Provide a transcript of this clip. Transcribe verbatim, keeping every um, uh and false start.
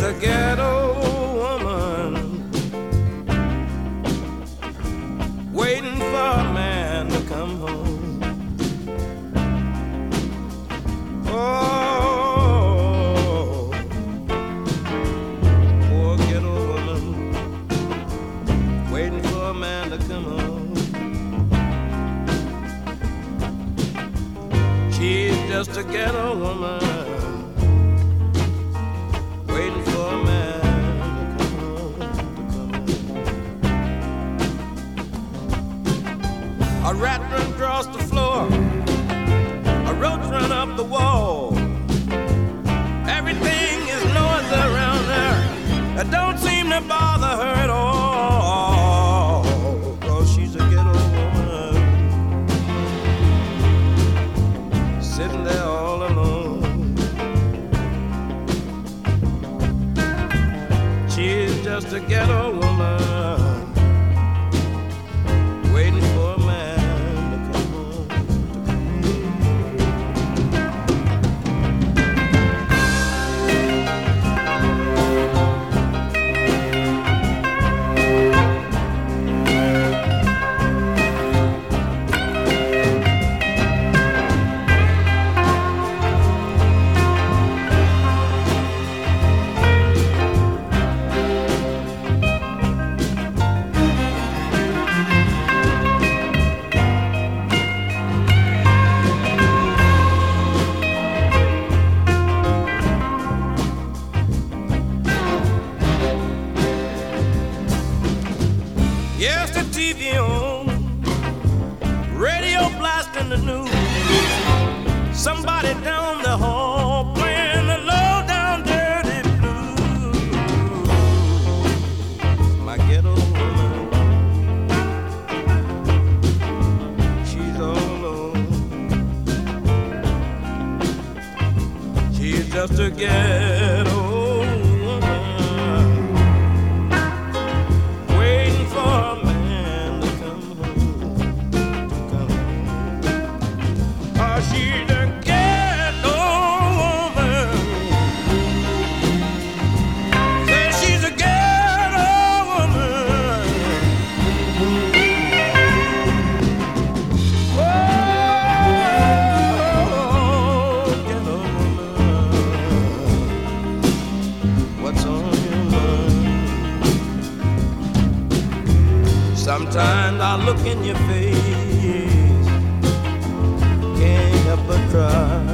a ghetto woman waiting for a man to come home. Oh, poor ghetto woman waiting for a man to come home. She's just a ghetto woman waiting for a man to come home, to come home. A rat run across the floor, a roach run up the wall. Everything is noise around her. It don't seem to bother her at all. Cause she's a ghetto woman sitting there all alone. She's just a ghetto woman waiting for a man to come home, yes, the T V on, radio blasting the news. Somebody down the hall playing the low down dirty blues. My ghetto woman, she's all alone. She's just a ghetto waiting for a man to come home, to come home. Oh, she's a ghetto woman. Say she's a ghetto woman. Oh, ghetto woman. What's on your mind? Sometimes I look in your face, can't help but cry.